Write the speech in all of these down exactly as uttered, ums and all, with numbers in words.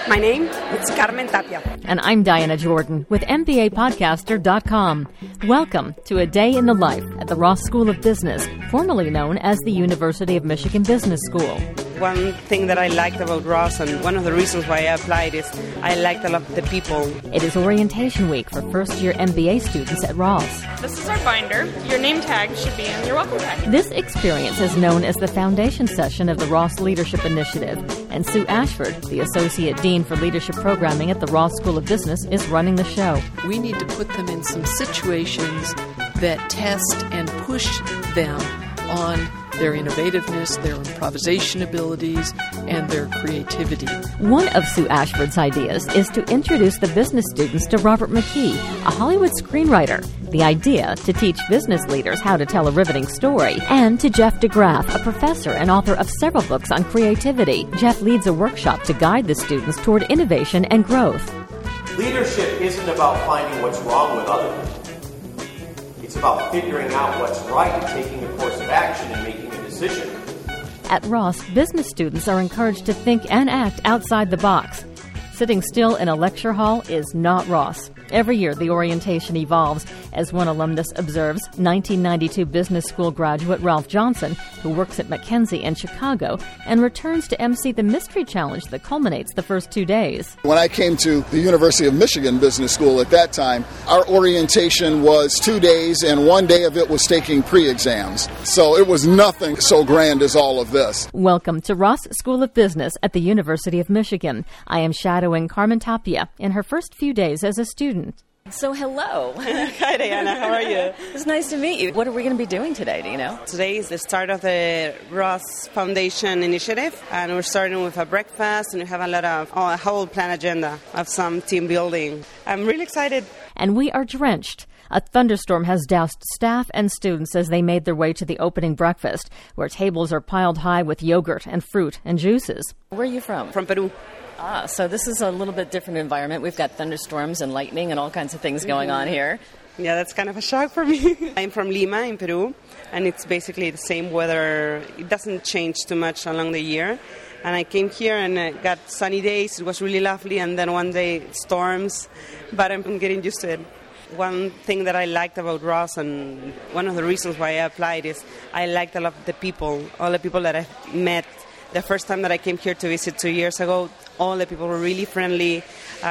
My name is Carmen Tapia. And I'm Diana Jordan with M B A Podcaster dot com. Welcome to a day in the life at the Ross School of Business, formerly known as the University of Michigan Business School. One thing that I liked about Ross, and one of the reasons why I applied, is I liked a lot of the people. It is orientation week for first-year M B A students at Ross. This is our binder. Your name tag should be in your welcome package. This experience is known as the foundation session of the Ross Leadership Initiative, and Sue Ashford, the Associate Dean for Leadership Programming at the Ross School of Business, is running the show. We need to put them in some situations that test and push them on their innovativeness, their improvisation abilities, and their creativity. One of Sue Ashford's ideas is to introduce the business students to Robert McKee, a Hollywood screenwriter. The idea to teach business leaders how to tell a riveting story, and to Jeff DeGraff, a professor and author of several books on creativity. Jeff leads a workshop to guide the students toward innovation and growth. Leadership isn't about finding what's wrong with other people. It's about figuring out what's right and taking a course of action and making a decision. At Ross, business students are encouraged to think and act outside the box. Sitting still in a lecture hall is not Ross. Every year, the orientation evolves. As one alumnus observes, nineteen ninety-two business school graduate Ralph Johnson, who works at McKinsey in Chicago, and returns to emcee the mystery challenge that culminates the first two days. When I came to the University of Michigan Business School at that time, our orientation was two days, and one day of it was taking pre-exams. So it was nothing so grand as all of this. Welcome to Ross School of Business at the University of Michigan. I am shadowing Carmen Tapia in her first few days as a student. So hello. Hi, Diana. How are you? It's nice to meet you. What are we going to be doing today, do you know? Today is the start of the Ross Foundation Initiative, and we're starting with a breakfast, and we have a lot of oh, a whole plan agenda of some team building. I'm really excited. And we are drenched. A thunderstorm has doused staff and students as they made their way to the opening breakfast, where tables are piled high with yogurt and fruit and juices. Where are you from? From Peru. Ah, so this is a little bit different environment. We've got thunderstorms and lightning and all kinds of things going on here. Yeah, that's kind of a shock for me. I'm from Lima in Peru, and it's basically the same weather. It doesn't change too much along the year. And I came here and I got sunny days. It was really lovely, and then one day storms, but I'm getting used to it. One thing that I liked about Ross, and one of the reasons why I applied, is I liked a lot of the people, all the people that I've met. The first time that I came here to visit two years ago, all the people were really friendly.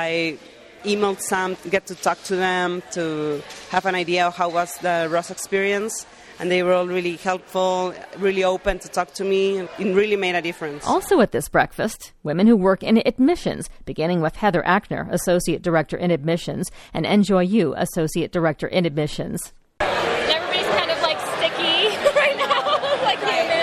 I emailed some to get to talk to them, to have an idea of how was the Ross experience. And they were all really helpful, really open to talk to me. It really made a difference. Also at this breakfast, women who work in admissions, beginning with Heather Ackner, Associate Director in Admissions, and Enjoy You, Associate Director in Admissions. Everybody's kind of like sticky right now, like human.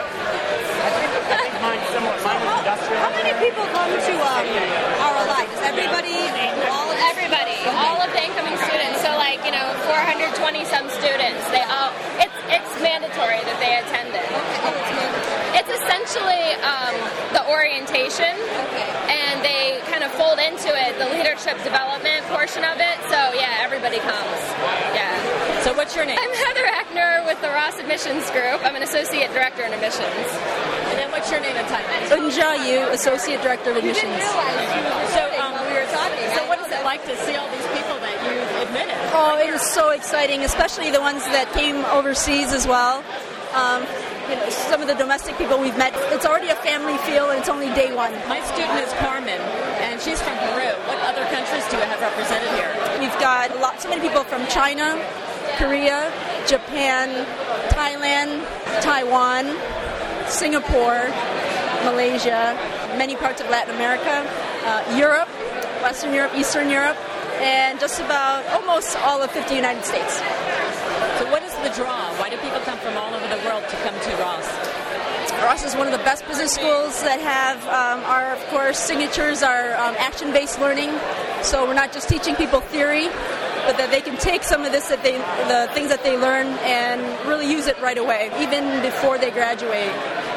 How many people come to um, R L I? Does everybody? All, everybody, all of the incoming students. So, like, you know, four hundred twenty some students. They all. It's it's mandatory that they attended. Oh, it's mandatory. It's essentially um, the orientation, Okay. and they kind of fold into it the leadership development portion of it. So yeah, everybody comes. Yeah. So what's your name? I'm Heather Ackner with the Ross Admissions Group. I'm an associate director in admissions. And then what's your name and title? Enjoy You, Associate Director of Admissions. So um, we were talking. So what is it like to see all these people that you've admitted? Oh, it is so exciting, especially the ones that came overseas as well. Um, you know, some of the domestic people we've met. It's already a family feel, and it's only day one. My student is Carmen, and she's from Peru. What other countries do you have represented here? We've got a lot, so many people from China, Korea, Japan, Thailand, Taiwan, Singapore, Malaysia, many parts of Latin America, uh, Europe, Western Europe, Eastern Europe, and just about almost all of fifty United States. So what is the draw? Why do people come from all over the world to come to Ross? Ross is one of the best business schools that have um, our, of course, signatures are um, action-based learning. So we're not just teaching people theory, but that they can take some of this, that they, the things that they learn, and really use it right away, even before they graduate.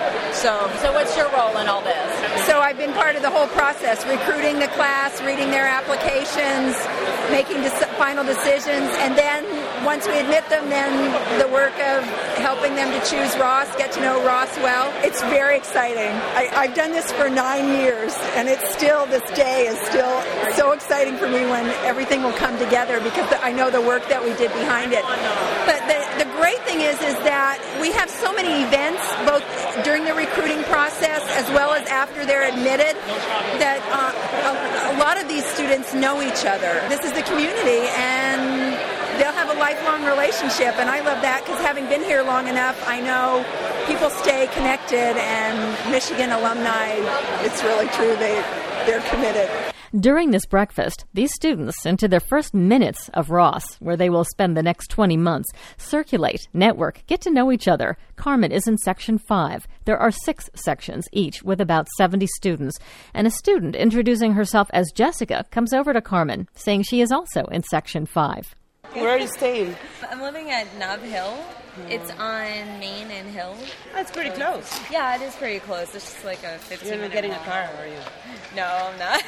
So, So what's your role in all this? so I've been part of the whole process, recruiting the class, reading their applications, making dec- final decisions, and then once we admit them, then the work of helping them to choose Ross, get to know Ross well. It's very exciting. I, I've done this for nine years, and it's still, this day is still so exciting for me when everything will come together because I know the work that we did behind it. But the, the great thing is, is that we have so many events, both during the recruiting process as well as after they're admitted, that uh, a, a lot of these students know each other. This is the community, and they'll have a lifelong relationship, and I love that because having been here long enough, I know people stay connected, and Michigan alumni, it's really true, they, they're committed. During this breakfast, these students, into their first minutes of Ross, where they will spend the next twenty months, circulate, network, get to know each other. Carmen is in Section five. There are six sections, each with about seventy students. And a student introducing herself as Jessica comes over to Carmen, saying she is also in Section five. Where are you staying? I'm living at Nob Hill. It's on Main and Hill. That's pretty close. Yeah, it is pretty close. It's just like a fifteen You're minute not getting a walk. car, are you? No, I'm not.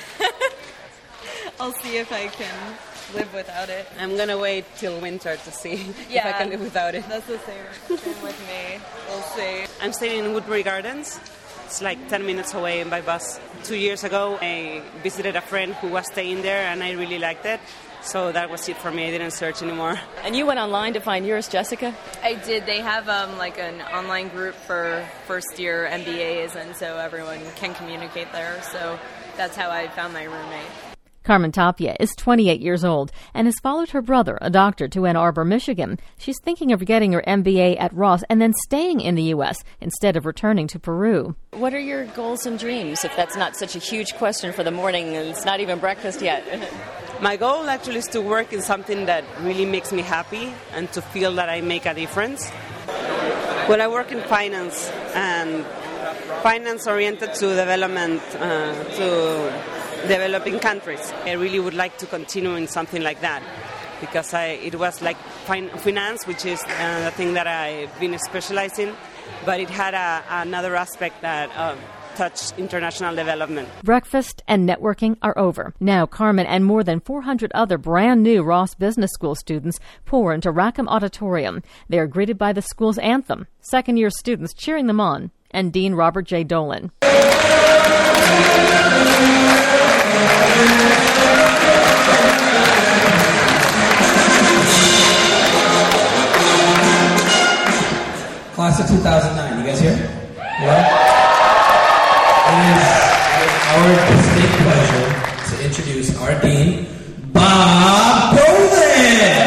I'll see if I can live without it. I'm going to wait till winter to see Yeah, if I can live without it. That's the same, same with me. We'll see. I'm staying in Woodbury Gardens. It's like ten minutes away by bus. Two years ago, I visited a friend who was staying there, and I really liked it. So that was it for me. I didn't search anymore. And you went online to find yours, Jessica? I did. They have um, like an online group for first year M B As, and so everyone can communicate there. So that's how I found my roommate. Carmen Tapia is twenty-eight years old and has followed her brother, a doctor, to Ann Arbor, Michigan. She's thinking of getting her M B A at Ross and then staying in the U S instead of returning to Peru. What are your goals and dreams, if that's not such a huge question for the morning and it's not even breakfast yet? My goal actually is to work in something that really makes me happy and to feel that I make a difference. Well, I work in finance, and finance oriented to development, uh, to developing countries. I really would like to continue in something like that because I, it was like fin- finance, which is uh, the thing that I've been specialized in, but it had a, another aspect that uh, touched international development. Breakfast and networking are over. Now Carmen and more than four hundred other brand new Ross Business School students pour into Rackham Auditorium. They are greeted by the school's anthem, second-year students cheering them on, and Dean Robert J. Dolan. Class of two thousand nine, you guys here? Yeah? It is our distinct pleasure to introduce our Dean, Bob Dolan!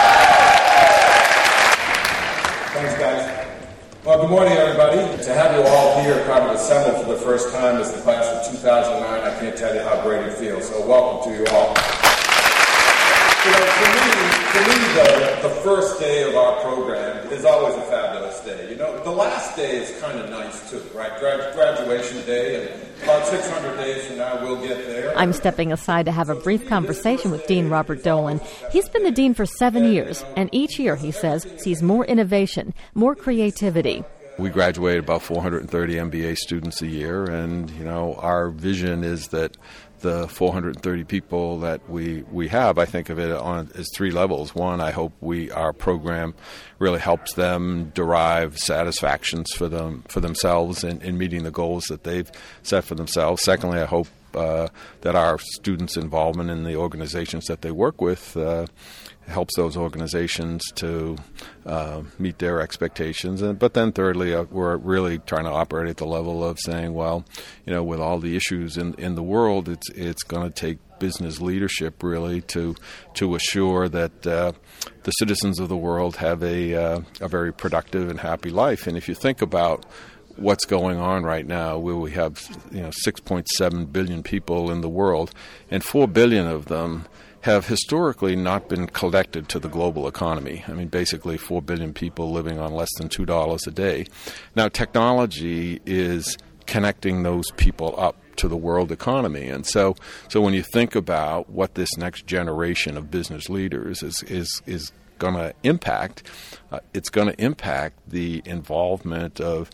Thanks, guys. Well, good morning, everybody. To have you all here kind of assembled for the first time as the class of two thousand nine, I can't tell you how great it feels. So welcome to you all. You know, for me, for me the, the first day of our program is always a fabulous day. You know, the last day is kind of nice, too, right? Grad- graduation day, and about six hundred days from now, we'll get there. I'm stepping aside to have a brief conversation with Dean Robert Dolan. He's been the dean for seven years, and each year, he says, sees more innovation, more creativity. We graduate about four hundred thirty M B A students a year, and, you know, our vision is that the four hundred thirty people that we, we have, I think of it on as three levels. One, I hope we our program really helps them derive satisfactions for them for themselves in, in meeting the goals that they've set for themselves. Secondly, I hope uh, that our students' involvement in the organizations that they work with uh, helps those organizations to uh, meet their expectations. And, but then thirdly, uh, we're really trying to operate at the level of saying, well, you know, with all the issues in, in the world, it's it's going to take business leadership really to to assure that uh, the citizens of the world have a uh, a very productive and happy life. And if you think about what's going on right now, where we have, you know, six point seven billion people in the world, and four billion of them have historically not been collected to the global economy. I mean, basically four billion people living on less than two dollars a day. Now, technology is connecting those people up to the world economy. And so so when you think about what this next generation of business leaders is is, is going to impact, uh, it's going to impact the involvement of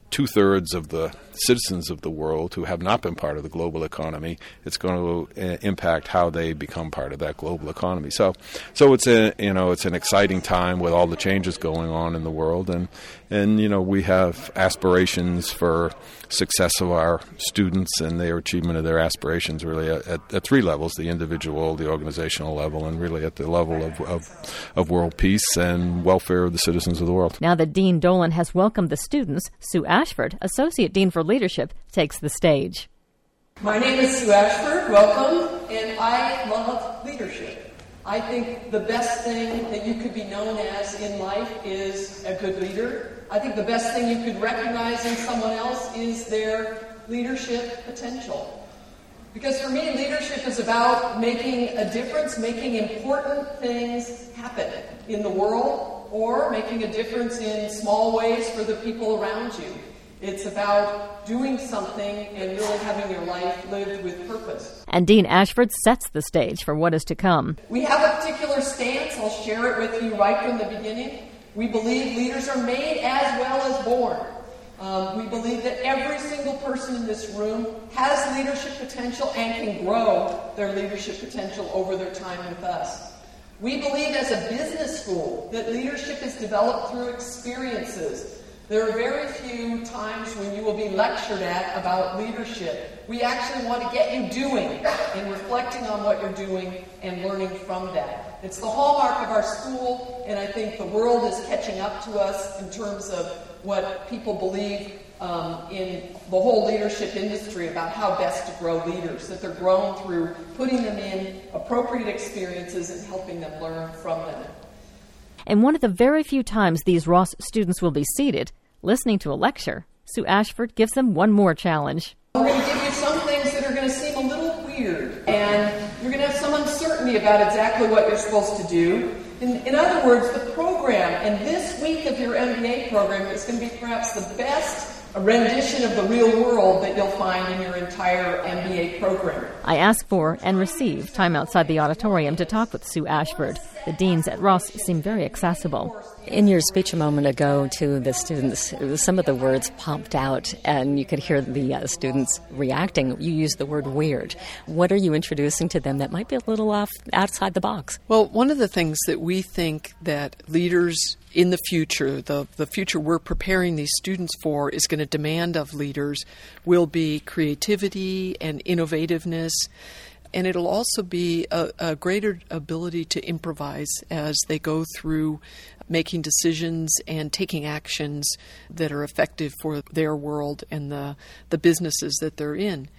two-thirds of the citizens of the world who have not been part of the global economy. It's going to uh, impact how they become part of that global economy. So, so it's a you know it's an exciting time with all the changes going on in the world, and and you know we have aspirations for success of our students and their achievement of their aspirations really at, at, at three levels: the individual, the organizational level, and really at the level of, of of world peace and welfare of the citizens of the world. Now that Dean Dolan has welcomed the students, Sue Ashford, Associate Dean for Leadership, takes the stage. My name is Sue Ashford. Welcome. And I love leadership. I think the best thing that you could be known as in life is a good leader. I think the best thing you could recognize in someone else is their leadership potential. Because for me, leadership is about making a difference, making important things happen in the world, or making a difference in small ways for the people around you. It's about doing something and really having your life lived with purpose. And Dean Ashford sets the stage for what is to come. We have a particular stance. I'll share it with you right from the beginning. We believe leaders are made as well as born. Um, we believe that every single person in this room has leadership potential and can grow their leadership potential over their time with us. We believe as a business school that leadership is developed through experiences. There are very few times when you will be lectured at about leadership. We actually want to get you doing and reflecting on what you're doing and learning from that. It's the hallmark of our school, and I think the world is catching up to us in terms of what people believe um, in the whole leadership industry about how best to grow leaders, that they're grown through putting them in appropriate experiences and helping them learn from them. And one of the very few times these Ross students will be seated, listening to a lecture, Sue Ashford gives them one more challenge. I'm going to give you some things that are going to seem a little weird, and you're going to have some uncertainty about exactly what you're supposed to do. In, in other words, the program, and this week of your M B A program is going to be perhaps the best rendition of the real world that you'll find in your entire M B A program. I ask for and receive time outside the auditorium to talk with Sue Ashford. The deans at Ross seem very accessible. In your speech a moment ago to the students, some of the words popped out, and you could hear the uh, students reacting. You used the word weird. What are you introducing to them that might be a little off outside the box? Well, one of the things that we think that leaders in the future, the, the future we're preparing these students for, is going to demand of leaders will be creativity and innovativeness. And it'll also be a, a greater ability to improvise as they go through making decisions and taking actions that are effective for their world and the, the businesses that they're in.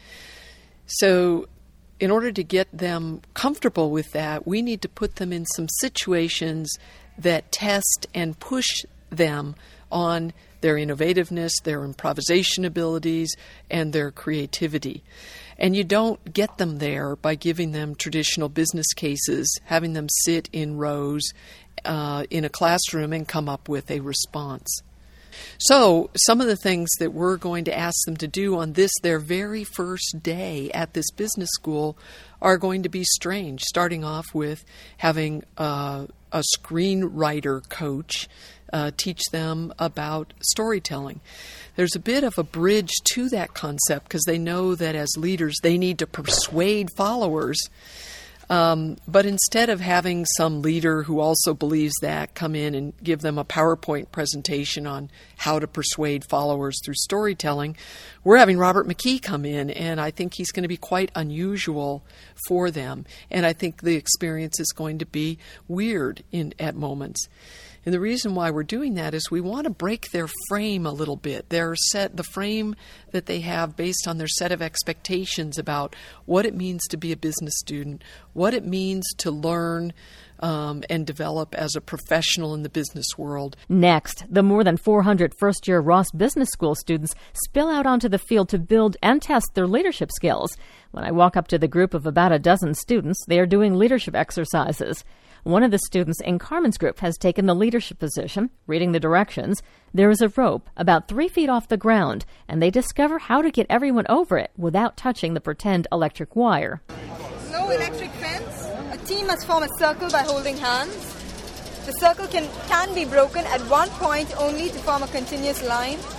So in order to get them comfortable with that, we need to put them in some situations that test and push them on their innovativeness, their improvisation abilities, and their creativity. And you don't get them there by giving them traditional business cases, having them sit in rows uh, in a classroom and come up with a response. So some of the things that we're going to ask them to do on this, their very first day at this business school, are going to be strange, starting off with having uh, a screenwriter coach uh, teach them about storytelling. There's a bit of a bridge to that concept because they know that as leaders they need to persuade followers. Um, but instead of having some leader who also believes that come in and give them a PowerPoint presentation on how to persuade followers through storytelling, we're having Robert McKee come in, and I think he's going to be quite unusual for them. And I think the experience is going to be weird in at moments. And the reason why we're doing that is we want to break their frame a little bit. Their set, the frame that they have based on their set of expectations about what it means to be a business student, what it means to learn um, and develop as a professional in the business world. Next, the more than four hundred first-year Ross Business School students spill out onto the field to build and test their leadership skills. When I walk up to the group of about a dozen students, they are doing leadership exercises. One of the students in Carmen's group has taken the leadership position, reading the directions. There is a rope about three feet off the ground, and they discover how to get everyone over it without touching the pretend electric wire. No electric fence. A team must form a circle by holding hands. The circle can, can be broken at one point only to form a continuous line.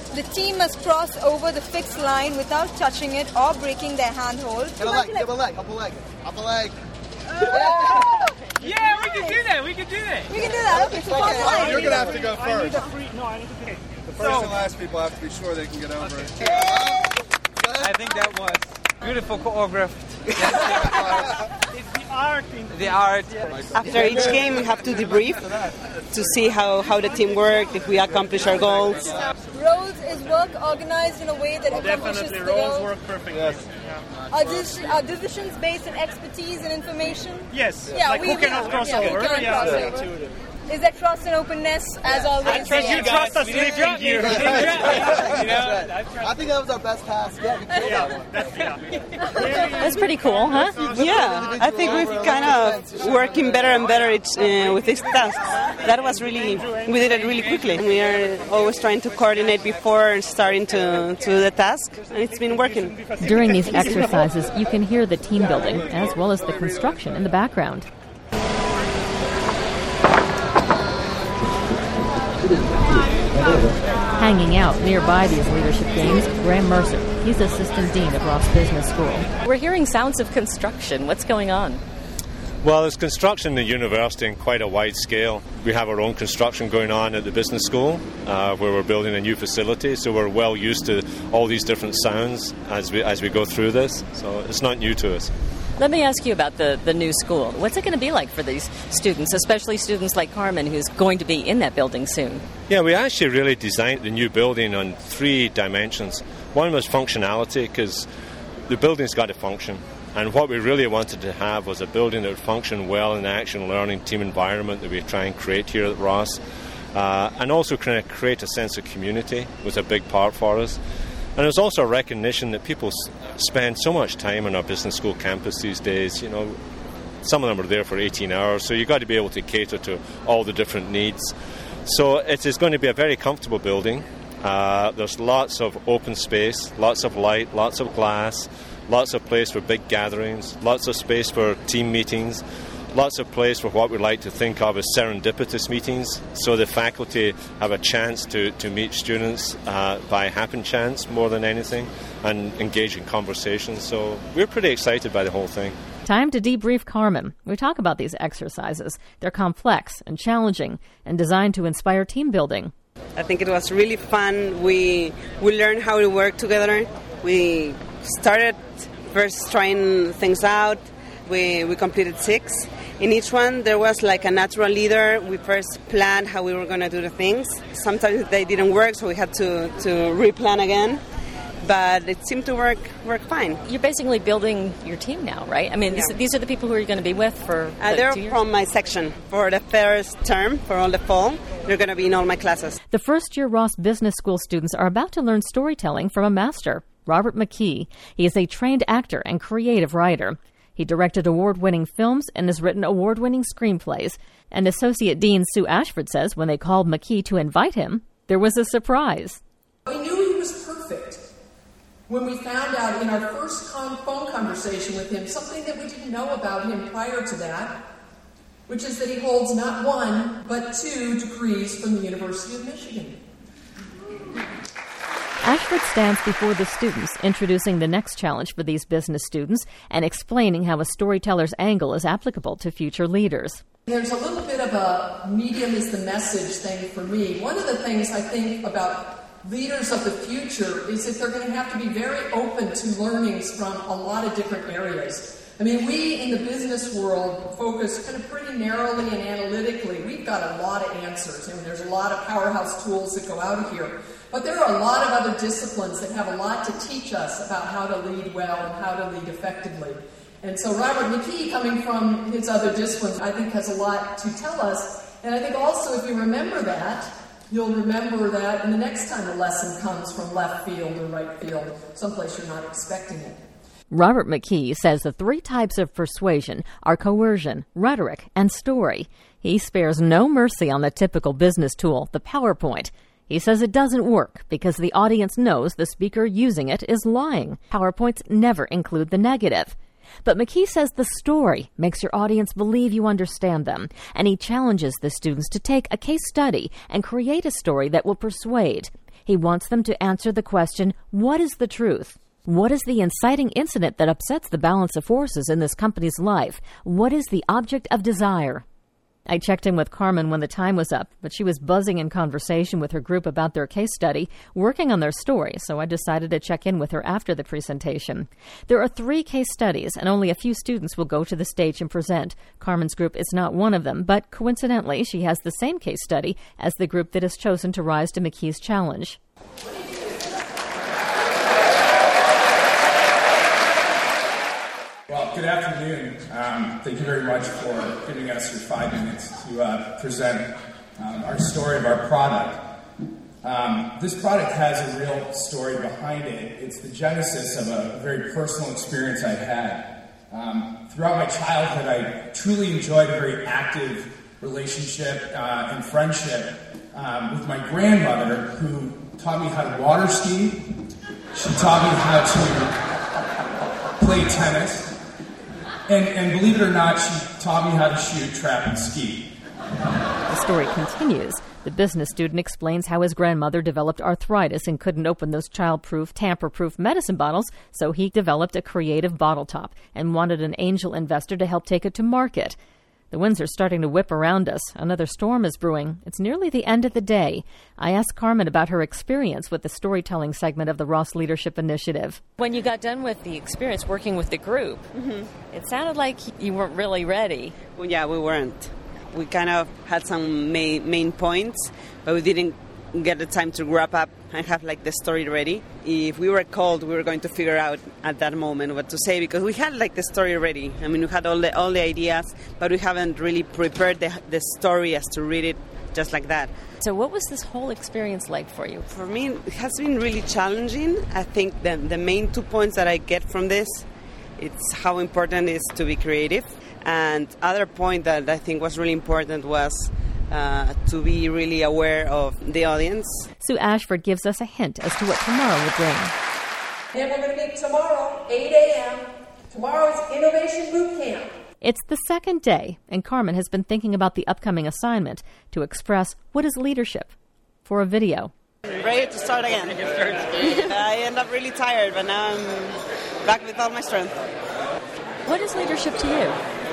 The team must cross over the fixed line without touching it or breaking their handhold. Give a leg, give a leg, up a leg, up a leg. Yeah, we can do that, we can do that. We can do that, okay, so cross the line. You're going to have to go I need first. a free, no, I need to get The first and last people have to be sure they can get over it. I think that was beautiful choreographed. It's the art in The art. After each game, we have to debrief to see how, how the team worked, if we accomplish our goals. Roles is work organized in a way that accomplishes Definitely, the roles goal. work perfectly. Yes. Yeah. Are, dis- are divisions based on expertise and information? Yes, Yeah, like we who cannot cross yeah, who over. cannot Yeah. cross over. Is there trust and openness as always? I trust you trust us, we drop you. I think that was our best pass yet. Yeah, that's, yeah. That's pretty cool, huh? Yeah, I think we've kind of working better and better each, uh, with this task. That was really, we did it really quickly. We are always trying to coordinate before starting to, to do the task, and it's been working. During these exercises, you can hear the team building as well as the construction in the background. Hanging out nearby these leadership games, Graham Mercer. He's Assistant Dean of Ross Business School. We're hearing sounds of construction. What's going on? Well, there's construction in the university in quite a wide scale. We have our own construction going on at the business school, uh, where we're building a new facility, so we're well used to all these different sounds as we as we go through this, so it's not new to us. Let me ask you about the, the new school. What's it going to be like for these students, especially students like Carmen, who's going to be in that building soon? Yeah, we actually really designed the new building on three dimensions. One was functionality, because the building's got to function. And what we really wanted to have was a building that would function well in the action learning team environment that we try and create here at Ross. Uh, and also kind of create a sense of community was a big part for us. And there's also a recognition that people s- spend so much time on our business school campus these days. You know, some of them are there for eighteen hours, so you've got to be able to cater to all the different needs. So it is going to be a very comfortable building. Uh, there's lots of open space, lots of light, lots of glass, lots of place for big gatherings, lots of space for team meetings, lots of place for what we like to think of as serendipitous meetings, so the faculty have a chance to, to meet students uh, by happen chance more than anything and engage in conversations. So we're pretty excited by the whole thing. Time to debrief Carmen. We talk about these exercises. They're complex and challenging and designed to inspire team building. I think it was really fun. We we learned how to work together. We started first trying things out. We we completed six. In each one, there was like a natural leader. We first planned how we were going to do the things. Sometimes they didn't work, so we had to, to replan again. But it seemed to work work fine. You're basically building your team now, right? I mean, Yeah. this, these are the people who you're going to be with for Uh, like, they're two years? from my section. For the first term, for all the fall, they're going to be in all my classes. The first-year Ross Business School students are about to learn storytelling from a master, Robert McKee. He is a trained actor and creative writer. He directed award-winning films and has written award-winning screenplays. And Associate Dean Sue Ashford says when they called McKee to invite him, there was a surprise. We knew he was perfect when we found out in our first con- phone conversation with him something that we didn't know about him prior to that, which is that he holds not one, but two degrees from the University of Michigan. Ashford stands before the students, introducing the next challenge for these business students and explaining how a storyteller's angle is applicable to future leaders. There's a little bit of a medium is the message thing for me. One of the things I think about leaders of the future is that they're going to have to be very open to learnings from a lot of different areas. I mean, we in the business world focus kind of pretty narrowly and analytically. We've got a lot of answers. I mean, there's a lot of powerhouse tools that go out of here. But there are a lot of other disciplines that have a lot to teach us about how to lead well and how to lead effectively. And so Robert McKee, coming from his other disciplines, I think has a lot to tell us. And I think also if you remember that, you'll remember that and the next time a lesson comes from left field or right field, someplace you're not expecting it. Robert McKee says the three types of persuasion are coercion, rhetoric, and story. He spares no mercy on the typical business tool, the PowerPoint. He says it doesn't work because the audience knows the speaker using it is lying. PowerPoints never include the negative. But McKee says the story makes your audience believe you understand them, and he challenges the students to take a case study and create a story that will persuade. He wants them to answer the question, what is the truth? What is the inciting incident that upsets the balance of forces in this company's life? What is the object of desire? I checked in with Carmen when the time was up, but she was buzzing in conversation with her group about their case study, working on their story, so I decided to check in with her after the presentation. There are three case studies, and only a few students will go to the stage and present. Carmen's group is not one of them, but coincidentally, she has the same case study as the group that has chosen to rise to McKee's challenge. Well, good afternoon. Um, thank you very much for giving us your five minutes to uh, present um, our story of our product. Um, this product has a real story behind it. It's the genesis of a very personal experience I had. Um, throughout my childhood, I truly enjoyed a very active relationship uh, and friendship um, with my grandmother, who taught me how to water ski. She taught me how to play tennis. And, and believe it or not, she taught me how to shoot, trap, and ski. The story continues. The business student explains how his grandmother developed arthritis and couldn't open those child-proof, tamper-proof medicine bottles, so he developed a creative bottle top and wanted an angel investor to help take it to market. The winds are starting to whip around us. Another storm is brewing. It's nearly the end of the day. I asked Carmen about her experience with the storytelling segment of the Ross Leadership Initiative. When you got done with the experience working with the group, mm-hmm. it sounded like you weren't really ready. Well, yeah, we weren't. We kind of had some main, main points, but we didn't get the time to wrap up and have like the story ready. If we were called, we were going to figure out at that moment what to say, because we had like the story ready. I mean, we had all the all the ideas, but we haven't really prepared the the story as to read it just like that. So what was this whole experience like for you? For me, it has been really challenging. I think the, the main two points that I get from this, it's how important it is to be creative. And other point that I think was really important was Uh, to be really aware of the audience. Sue Ashford gives us a hint as to what tomorrow will bring. And we're going to meet tomorrow, eight a.m. Tomorrow is Innovation Boot Camp. It's the second day, and Carmen has been thinking about the upcoming assignment to express what is leadership for a video. I'm ready to start again. I end up really tired, but now I'm back with all my strength. What is leadership to you?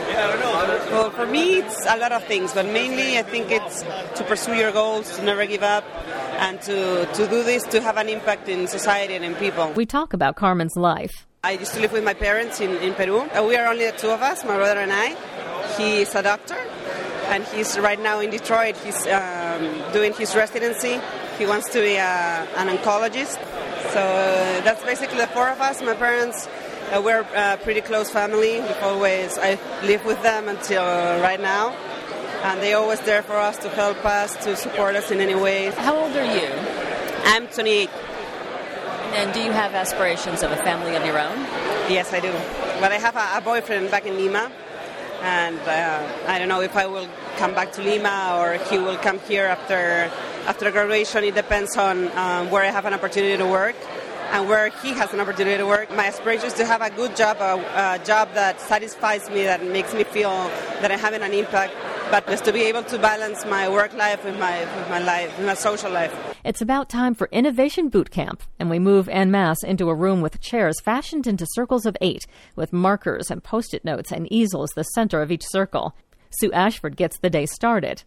Well, for me, it's a lot of things, but mainly I think it's to pursue your goals, to never give up, and to, to do this to have an impact in society and in people. We talk about Carmen's life. I used to live with my parents in, in Peru. We are only the two of us, my brother and I. He's a doctor, and he's right now in Detroit. He's um, doing his residency. He wants to be a, an oncologist. So uh, that's basically the four of us. My parents... Uh, we're a pretty close family. We've always, I lived with them until right now, and they're always there for us to help us, to support us in any way. How old are you? I'm twenty-eight. And do you have aspirations of a family of your own? Yes, I do. But I have a, a boyfriend back in Lima, and uh, I don't know if I will come back to Lima or he will come here after after graduation. It depends on um, where I have an opportunity to work and where he has an opportunity to work. My aspiration is to have a good job, a, a job that satisfies me, that makes me feel that I'm having an impact, but just to be able to balance my work life with my with my life, with my social life. It's about time for Innovation Boot Camp, and we move en masse into a room with chairs fashioned into circles of eight, with markers and Post-it notes and easels the center of each circle. Sue Ashford gets the day started.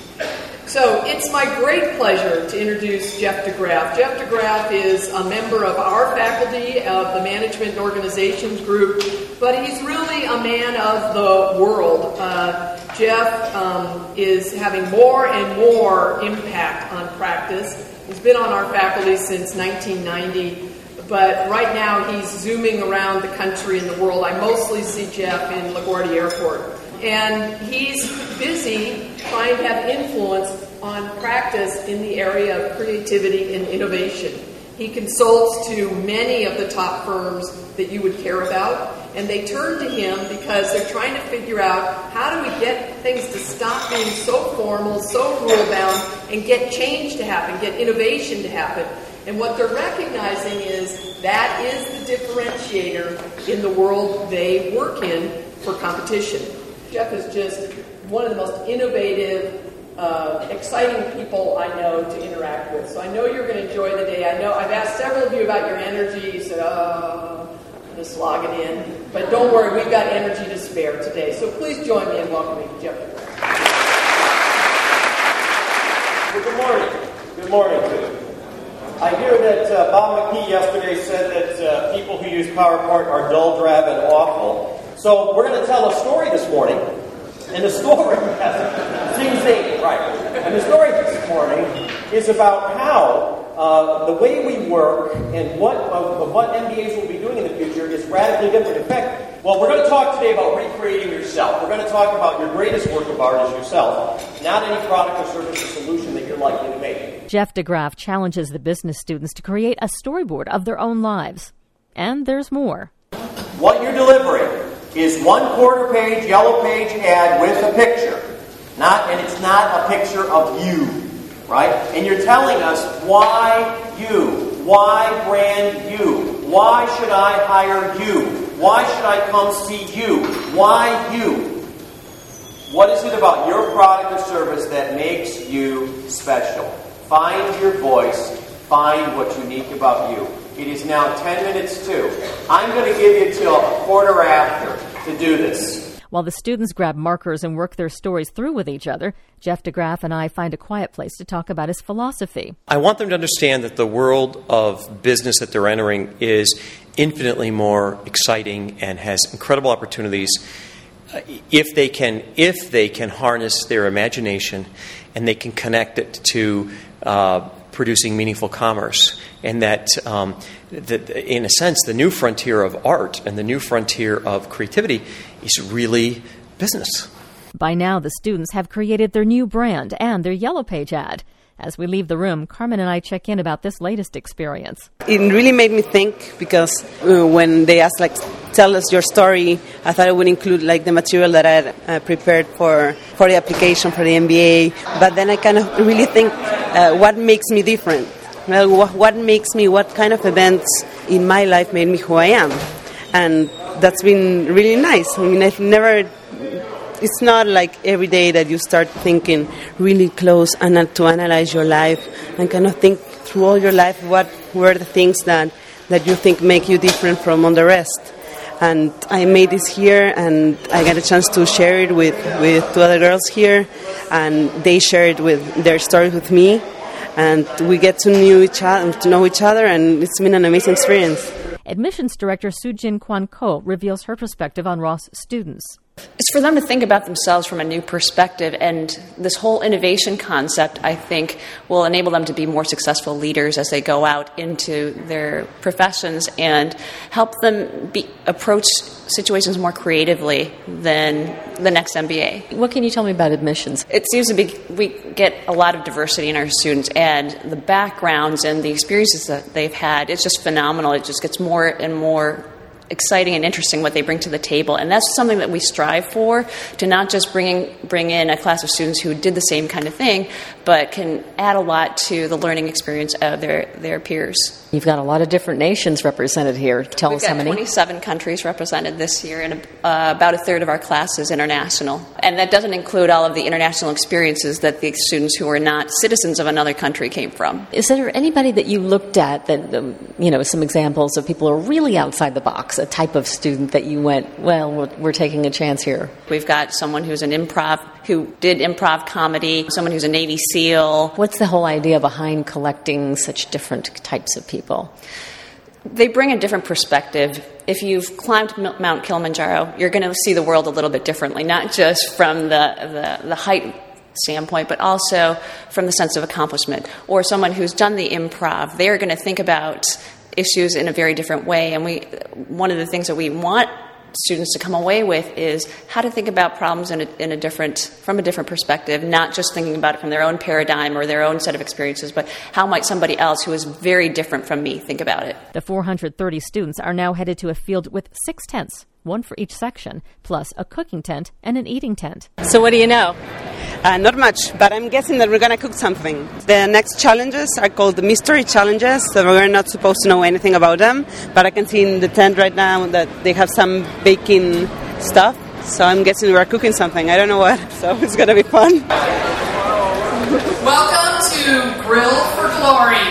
So it's my great pleasure to introduce Jeff DeGraff. Jeff DeGraff is a member of our faculty of the Management Organizations Group, but he's really a man of the world. Uh, Jeff um, is having more and more impact on practice. He's been on our faculty since nineteen ninety, but right now he's zooming around the country and the world. I mostly see Jeff in LaGuardia Airport. And he's busy trying to have influence on practice in the area of creativity and innovation. He consults to many of the top firms that you would care about, and they turn to him because they're trying to figure out how do we get things to stop being so formal, so rule-bound, and get change to happen, get innovation to happen. And what they're recognizing is that is the differentiator in the world they work in for competition. Jeff is just one of the most innovative uh, exciting people I know to interact with. So I know you're going to enjoy the day. I know I've asked several of you about your energy. You said, oh, I'm just log it in. But don't worry, we've got energy to spare today. So please join me in welcoming Jeff DeGraff. Well, good morning. Good morning to you. I hear that uh, Bob McKee yesterday said that uh, people who use PowerPoint are dull, drab, and awful. So we're going to tell a story this morning. And the story, seems thing, right. And the story this morning is about how uh, the way we work and what uh, what M B As will be doing in the future is radically different. In fact, well, we're going to talk today about recreating yourself. We're going to talk about your greatest work of art is yourself, not any product or service or solution that you're likely to make. Jeff DeGraff challenges the business students to create a storyboard of their own lives. And there's more. What you're delivering is one quarter page, yellow page ad with a picture. Not, and it's not a picture of you, right? And you're telling us why you, why brand you, why should I hire you, why should I come see you, why you? What is it about your product or service that makes you special? Find your voice, find what's unique about you. It is now ten minutes to. I'm going to give you till a quarter after to do this. While the students grab markers and work their stories through with each other, Jeff DeGraff and I find a quiet place to talk about his philosophy. I want them to understand that the world of business that they're entering is infinitely more exciting and has incredible opportunities if they can if they can harness their imagination and they can connect it to uh, producing meaningful commerce. And that, um, that, in a sense, the new frontier of art and the new frontier of creativity is really business. By now, the students have created their new brand and their Yellow Page ad. As we leave the room, Carmen and I check in about this latest experience. It really made me think because uh, when they asked, like, tell us your story, I thought it would include, like, the material that I had uh, prepared for, for the application for the M B A. But then I kind of really think, uh, what makes me different? Well, what, what makes me, what kind of events in my life made me who I am? And that's been really nice. I mean, I've never... It's not like every day that you start thinking really close and to analyze your life and kind of think through all your life what were the things that, that you think make you different from all the rest. And I made this here and I got a chance to share it with, with two other girls here, and they shared with their story with me, and we get to know each other, to know each other, and it's been an amazing experience. Admissions Director Sujin Kwan Ko reveals her perspective on Ross students. It's for them to think about themselves from a new perspective, and this whole innovation concept, I think, will enable them to be more successful leaders as they go out into their professions and help them be, approach situations more creatively than the next M B A. What can you tell me about admissions? It seems to be we get a lot of diversity in our students, and the backgrounds and the experiences that they've had, it's just phenomenal. It just gets more and more exciting and interesting what they bring to the table, and that's something that we strive for, to not just bring bring in a class of students who did the same kind of thing, but can add a lot to the learning experience of their, their peers. You've got a lot of different nations represented here. Tell We've us how many. We've got twenty-seven countries represented this year, and uh, about a third of our class is international. And that doesn't include all of the international experiences that the students who are not citizens of another country came from. Is there anybody that you looked at that, um, you know, some examples of people who are really outside the box, a type of student that you went, well, we're, we're taking a chance here? We've got someone who's an improv, who did improv comedy, someone who's a Navy SEAL. What's the whole idea behind collecting such different types of people? They bring a different perspective. If you've climbed Mount Kilimanjaro, you're going to see the world a little bit differently, not just from the, the, the height standpoint, but also from the sense of accomplishment. Or someone who's done the improv, they're going to think about issues in a very different way. And we, one of the things that we want students to come away with is how to think about problems in a, in a different, from a different perspective, not just thinking about it from their own paradigm or their own set of experiences, but how might somebody else who is very different from me think about it. The four hundred thirty students are now headed to a field with six tents, one for each section, plus a cooking tent and an eating tent. So what do you know? Uh, not much, but I'm guessing that we're going to cook something. The next challenges are called the mystery challenges, so we're not supposed to know anything about them, but I can see in the tent right now that they have some baking stuff, so I'm guessing we're cooking something. I don't know what, so it's going to be fun. Welcome to Grill for Glory.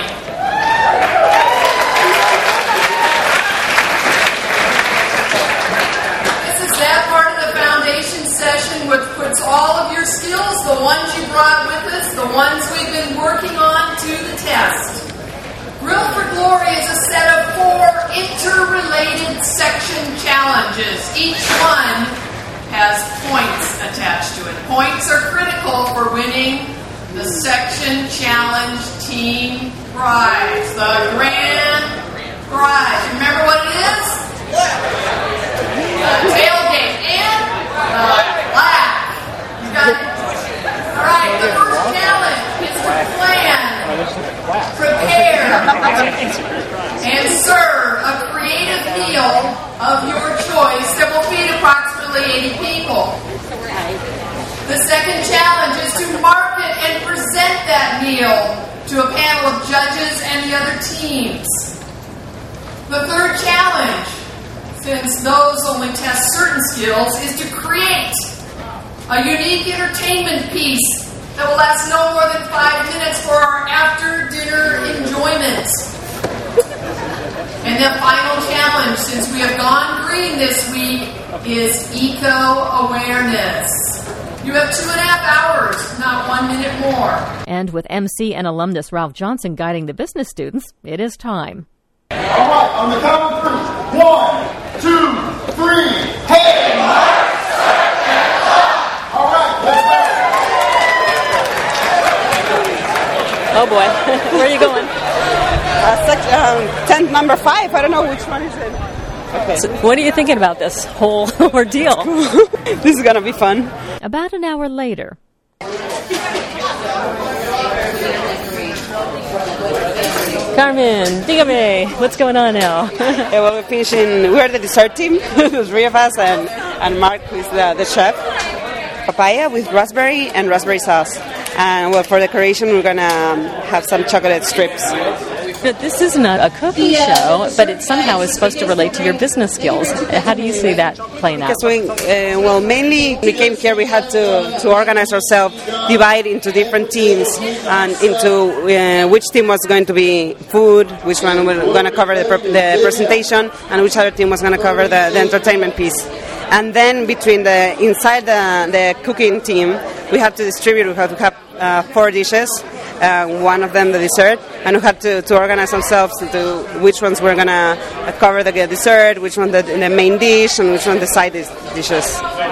This is that part of the foundation session which puts all of your skills, the ones you brought with us, the ones we've been working on, to the test. Grill for Glory is a set of four interrelated section challenges. Each one has points attached to it. Points are critical for winning the section challenge team prize, the grand prize. You remember what it is? The tailgate and the laugh. You got it? All right, the first challenge is to plan, prepare, and serve a creative meal of your choice that will feed approximately eighty people. The second challenge is to market and present that meal to a panel of judges and the other teams. The third challenge, since those only test certain skills, is to create a unique entertainment piece that will last no more than five minutes for our after-dinner enjoyment. And the final challenge, since we have gone green this week, is eco-awareness. You have two and a half hours, not one minute more. And with M C and alumnus Ralph Johnson guiding the business students, it is time. All right, on the count of three. One, two, three. Hey, Mark! All right, let's go. Oh boy, where are you going? Uh, sec- um, tent number five. I don't know which one is it. Okay. So what are you thinking about this whole ordeal? This is going to be fun. About an hour later. Carmen, dígame, what's going on now? Yeah, well, we're finishing, we're the dessert team, the three of us, and, and Mark, who's the, the chef. Papaya with raspberry and raspberry sauce. And well, for decoration, we're going to um, have some chocolate strips. But this is not a cooking show, but it somehow is supposed to relate to your business skills. How do you see that playing out? Because we, uh, well, mainly we came here, we had to, to organize ourselves, divide into different teams, and into uh, which team was going to be food, which one was going to cover the, pre- the presentation, and which other team was going to cover the, the entertainment piece. And then between the inside the, the cooking team, we had to distribute. We had to have uh, four dishes, uh, one of them the dessert, and we had to, to organize ourselves into which ones we're going to cover the dessert, which one the, the main dish, and which one the side dishes.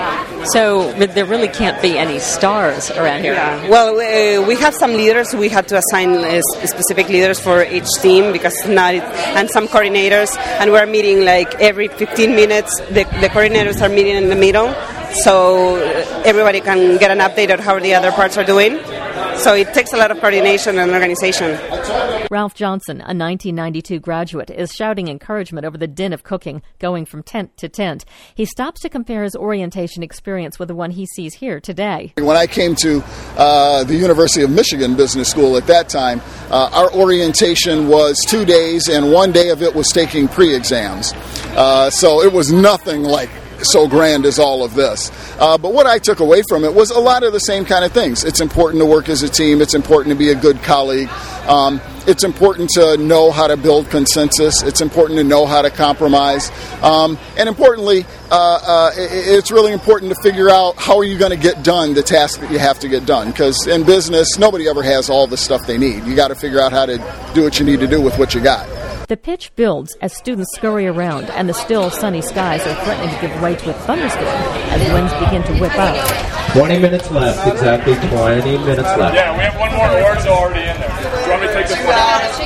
So there really can't be any stars around here. Yeah. Well, uh, we have some leaders. We had to assign uh, specific leaders for each team because not it, and some coordinators. And we're meeting like every fifteen minutes. The, the coordinators are meeting in the middle, so everybody can get an update on how the other parts are doing. So it takes a lot of coordination and organization. Ralph Johnson, a nineteen ninety-two graduate, is shouting encouragement over the din of cooking, going from tent to tent. He stops to compare his orientation experience with the one he sees here today. When I came to uh, the University of Michigan Business School at that time, uh, our orientation was two days, and one day of it was taking pre-exams. Uh, so it was nothing like so grand as all of this. Uh, but what I took away from it was a lot of the same kind of things. It's important to work as a team. It's important to be a good colleague. Um, it's important to know how to build consensus. It's important to know how to compromise. Um, and importantly, uh, uh, it's really important to figure out how are you going to get done the task that you have to get done. Because in business, nobody ever has all the stuff they need. You got to figure out how to do what you need to do with what you got. The pitch builds as students scurry around, and the still sunny skies are threatening to give way to a thunderstorm as winds begin to whip up. twenty minutes left, exactly twenty minutes left. Yeah, we have one more orzo already in there. Do you want me to take this one?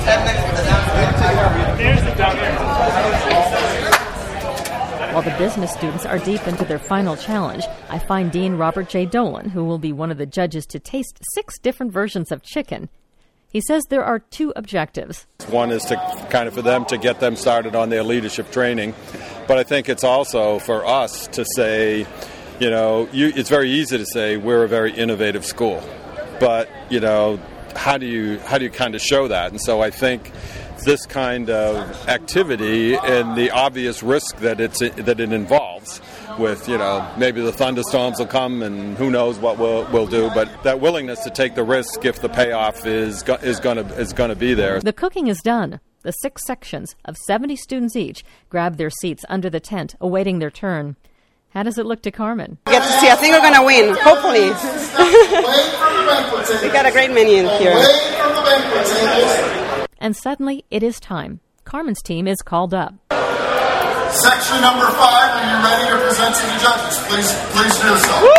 Here's down here. While the business students are deep into their final challenge, I find Dean Robert J. Dolan, who will be one of the judges, to taste six different versions of chicken. He says there are two objectives. One is to kind of for them to get them started on their leadership training, but I think it's also for us to say, you know, you, it's very easy to say we're a very innovative school, but you know, how do you how do you kind of show that? And so I think this kind of activity and the obvious risk that it's that it involves. With, you know, maybe the thunderstorms will come and who knows what we'll, we'll do, but that willingness to take the risk if the payoff is go, is going to is going to be there. The cooking is done. The six sections of seventy students each grab their seats under the tent, awaiting their turn. How does it look to Carmen? We get to see. I think we're going to win, hopefully. We got a great menu here. And suddenly, it is time. Carmen's team is called up. Section number five, are you ready to present to the judges? Please, please do so.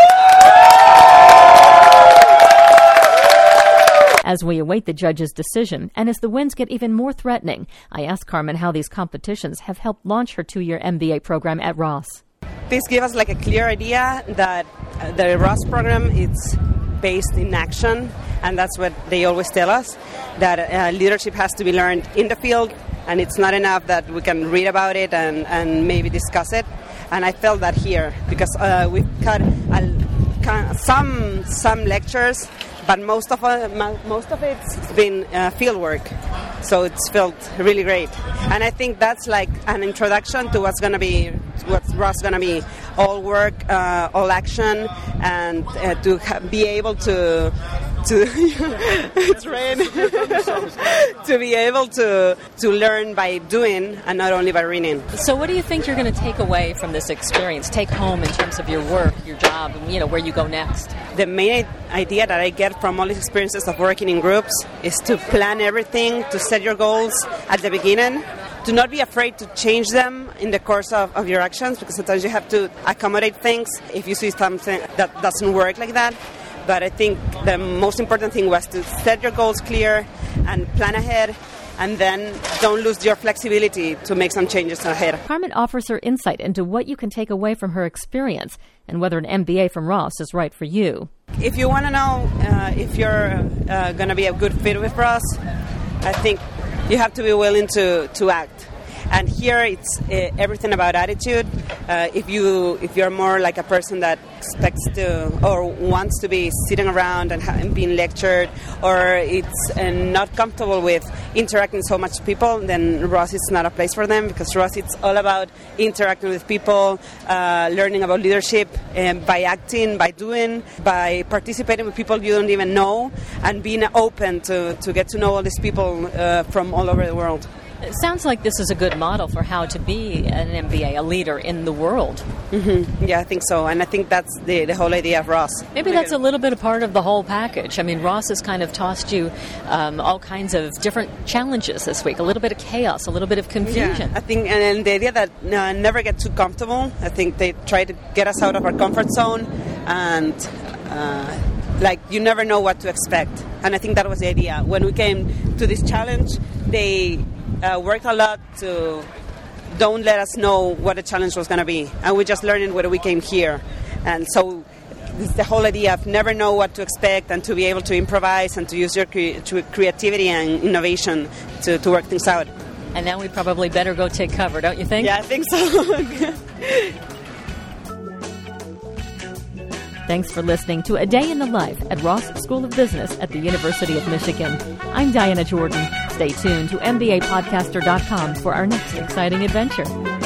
As we await the judge's decision, and as the winds get even more threatening, I ask Carmen how these competitions have helped launch her two-year M B A program at Ross. This gives us like a clear idea that the Ross program is based in action, and that's what they always tell us, that uh, leadership has to be learned in the field, and it's not enough that we can read about it and, and maybe discuss it. And I felt that here, because uh, we've got a, some some lectures, but most of uh, most of it's been uh, field work, so it's felt really great. And I think that's like an introduction to what's going to be, what's Ross going to be, all work, uh, all action, and uh, to ha- be able to to it's rain to be able to to learn by doing and not only by reading. So what do you think you're going to take away from this experience, take home in terms of your work, your job, and, you know, where you go next? The main idea that I get from all these experiences of working in groups is to plan everything, to set your goals at the beginning, to not be afraid to change them in the course of, of your actions, because sometimes you have to accommodate things if you see something that doesn't work like that. But I think the most important thing was to set your goals clear and plan ahead, and then don't lose your flexibility to make some changes ahead. Carmen offers her insight into what you can take away from her experience and whether an M B A from Ross is right for you. If you want to know uh, if you're uh, going to be a good fit with Ross, I think you have to be willing to, to act. And here it's uh, everything about attitude. Uh, if you if you're more like a person that expects to or wants to be sitting around and, ha- and being lectured, or it's uh, not comfortable with interacting so much with people, then Ross is not a place for them, because Ross it's all about interacting with people, uh, learning about leadership um, by acting, by doing, by participating with people you don't even know, and being open to, to get to know all these people uh, from all over the world. It sounds like this is a good model for how to be an M B A, a leader in the world. Mm-hmm. Yeah, I think so. And I think that's the, the whole idea of Ross. Maybe that's a little bit a part of the whole package. I mean, Ross has kind of tossed you um, all kinds of different challenges this week, a little bit of chaos, a little bit of confusion. Yeah, I think, and, and the idea that uh, never get too comfortable. I think they try to get us out of our comfort zone, and uh, like you never know what to expect. And I think that was the idea. When we came to this challenge, they Uh, worked a lot to don't let us know what the challenge was going to be, and we just learned when we came here. And so this is the whole idea of never know what to expect, and to be able to improvise and to use your cre- to creativity and innovation to, to work things out. And now we probably better go take cover, don't you think? Yeah, I think so. Thanks for listening to A Day in the Life at Ross School of Business at the University of Michigan. I'm Diana Jordan. Stay tuned to M B A podcaster dot com for our next exciting adventure.